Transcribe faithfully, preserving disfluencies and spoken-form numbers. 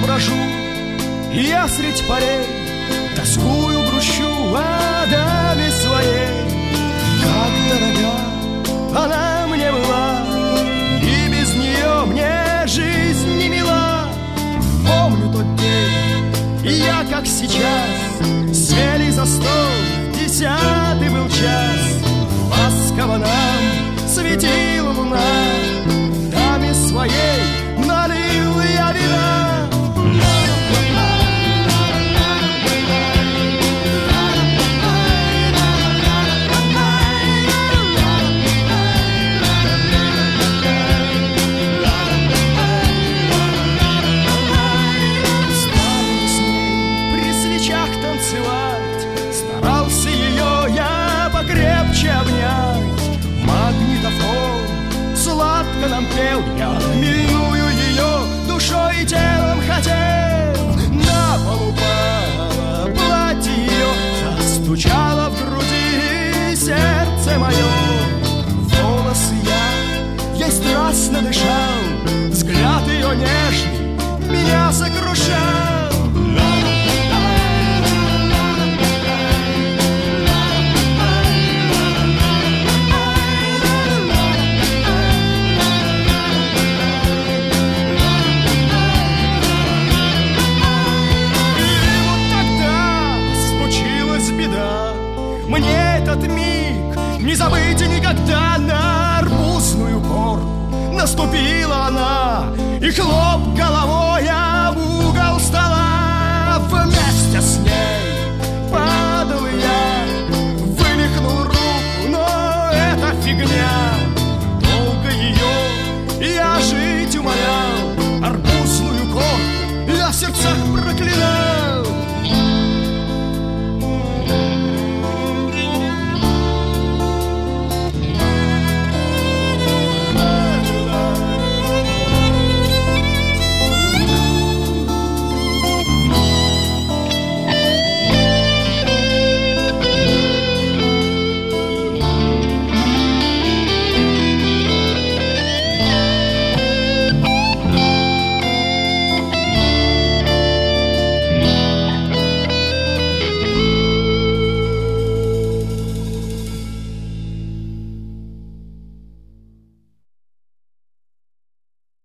брожу, и я средь полей тоскую, грущу о даме своей. Как дорога она мне была, и без нее мне жизнь не мила. Помню тот день, и я, как сейчас, сели за стол, десятый был час. Ласково нам светила луна, даме своей налил я вина. Старался ее я покрепче обнять. Магнитофон сладко нам пел, я милую ее душой и телом хотел. На полу упало платье ее, застучало в груди сердце мое. Волосы я ей страстно дышал, взгляд ее нежный меня сокрушал. Мне этот миг не забыть никогда. На арбузную гору наступила она, и хлоп головой